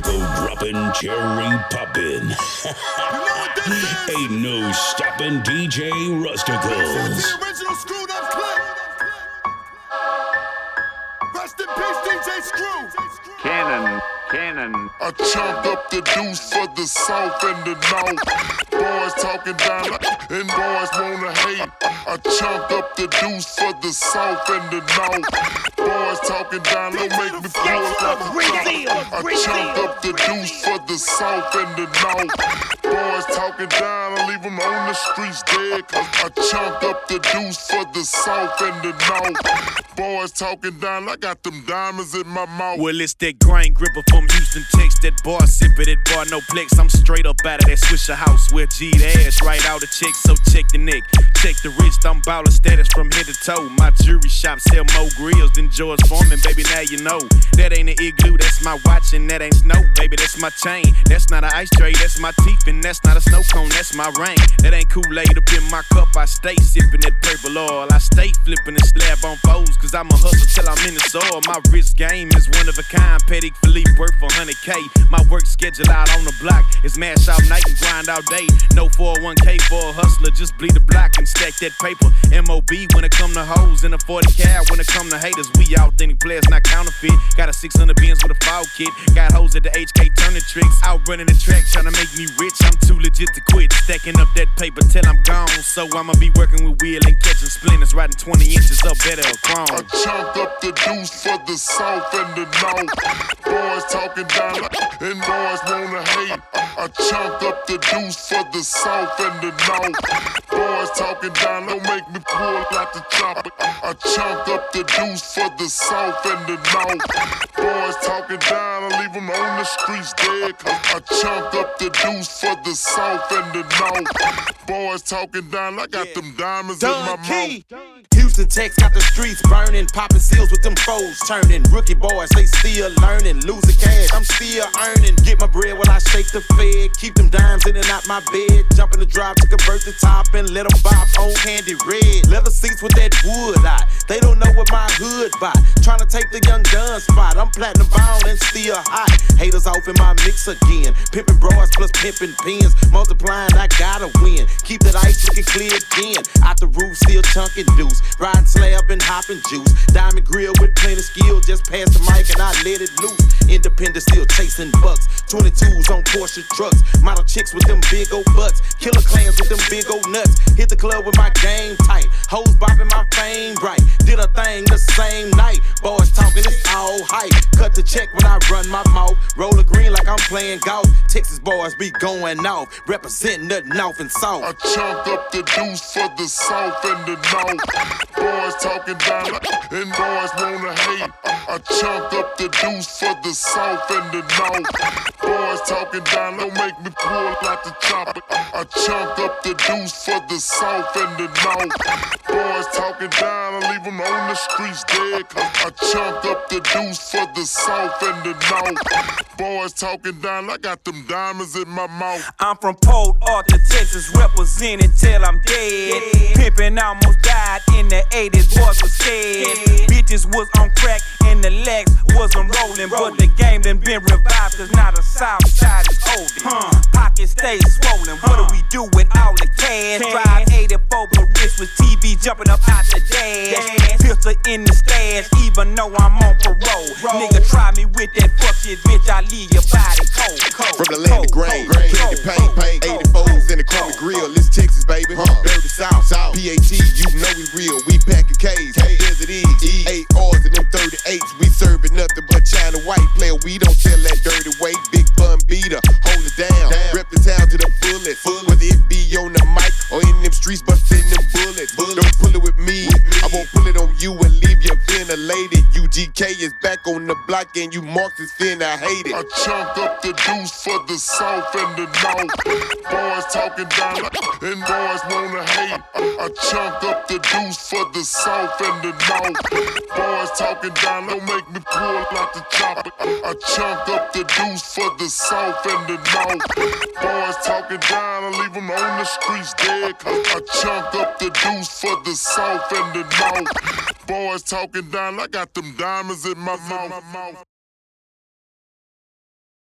Rustical dropping, cherry popping. Ain't no stopping DJ Rusticals. The original screwed up clip. Rest in peace, DJ Screw. Cannon. I chunked up the deuce for the south and the north. Boys talking down and boys wanna hate. I chunked up the deuce for the south and the north. Boys talking down, don't make me pull up the top. I chunked up the deuce for the south and the north. Boys talking down, I leave them on the streets dead. Cause I chunked up the deuce for the south and the north. Boys talking down, I got them diamonds in my mouth. Well, it's that grind gripper from Houston, Texas. That bar sipper, that bar no flex. I'm straight up out of that Swisher house where G'd ass right out of check. So check the neck, check the wrist. I'm baller status from head to toe. My jewelry shop sell more grills than George Foreman. Baby, now you know that ain't an igloo. That's my watch and that ain't snow. Baby, that's my chain. That's not an ice tray. That's my teeth and that's not a snow cone. That's my rain. That ain't Kool-Aid up in my cup. I stay sipping that purple oil. I stay flipping the slab on foes. Cause I'm a hustle till I'm in the soil. My wrist game is one of a kind. Petit Philippe worth 100K. My work schedule out on the block is mash all night and grind all day. No 401k for a hustler, just bleed the block and stack that paper. MOB when it come to hoes and a 40 cal when it come to haters. We authentic players, not counterfeit. Got a 600 Benz with a fog kit. Got hoes at the HK turning tricks. Out running the track trying to make me rich. I'm too legit to quit. Stacking up that paper till I'm gone. So I'ma be working with wheel and catching splinters, riding 20 inches up better or chrome. I chunked up the deuce for the south and the north. Boys talking down and boys wanna hate. I chunked up the deuce for the south and the north. Boys talking down, don't make me pull out the chopper. I chunked up the deuce for the south and the north. Boys talking down, I leave them on the streets dead. Cause I chunked up the deuce for the south and the north. Boys talking down, I got them diamonds in my mouth. Houston, Texas, got the streets burning, popping seals with them foes turning. Rookie boys, they still learning, losing cash, I'm still earning. Get my bread while I shake the fed, keep them dimes in and out my bed. Jump in the drive to convert the top and let them bop on candy red. Leather seats with that wood eye, they don't know what my hood buy. Trying to take the Young Gun spot, I'm platinum bound and still hot. Haters off in my mix again, pimping bras plus pimping pins. Multiplying, I gotta win, keep that ice looking clear again. Out the roof, still chunking deuce. Riding slab and hopping juice. Diamond grill with plenty skill. Just pass the mic and I let it loose. Independent still chasing bucks. 22s on Porsche trucks. Model chicks with them big old butts. Killer clans with them big old nuts. Hit the club with my game tight. Hoes bopping my fame bright. Did a thing the same night. Boys talking, it's all hype. Cut the check when I run my mouth. Roll a green like I'm playing golf. Texas boys be going off. Representing the north and south. I chunked up the deuce for the south and the north. Boys talking down and boys wanna hate. I chunked up the deuce for the south and the north. Boys talking down, don't make me pull out the chopper. I chunked up the deuce for the south and the north. Boys talking down, I leave them on the streets dead. Cause I chunked up the deuce for the south and the north. Boys talking down, I got them diamonds in my mouth. I'm from Port Arthur, Texas, representing till I'm dead. Pimpin' almost died in the 80s, boys was scared. Bitches was on crack and the legs wasn't rolling. But the game done been revived, cause now the south side is holding. Pockets stay swollen, what do we do with all the cash? Drive 84 but rich with TV jumping up out the dash. Pistol in the stash, even though I'm on parole. Nigga try me with that fuck shit, bitch, I leave your body cold. From the land of grain, candy paint, 84s in the chrome grill. It's Texas, baby, dirty south, PAT, you know we real. We packin' K's, Desert E's, 8Rs and them 38s. We serving nothing but China white. Player, we don't sell that dirty weight. Big bun beater, hold it down. Rep the town to the fullest. Whether it be on the mic or in them streets, bustin' them bullets. Don't pull it with me, I won't pull it on you and leave you ventilated. UGK is back on the block and you Marxists finna hate it. I chunked up the deuce for the south and the north. Boys talking down and boys wanna hate. I chunked up the deuce for the south and the north. Boys talking down, don't make me pull out the chopper. I chunked up the deuce for the south and the north. Boys talking down, I leave them on the streets dead. Cause I chunked up the deuce for the south and the north. Boys talking down, I got them diamonds in my mouth.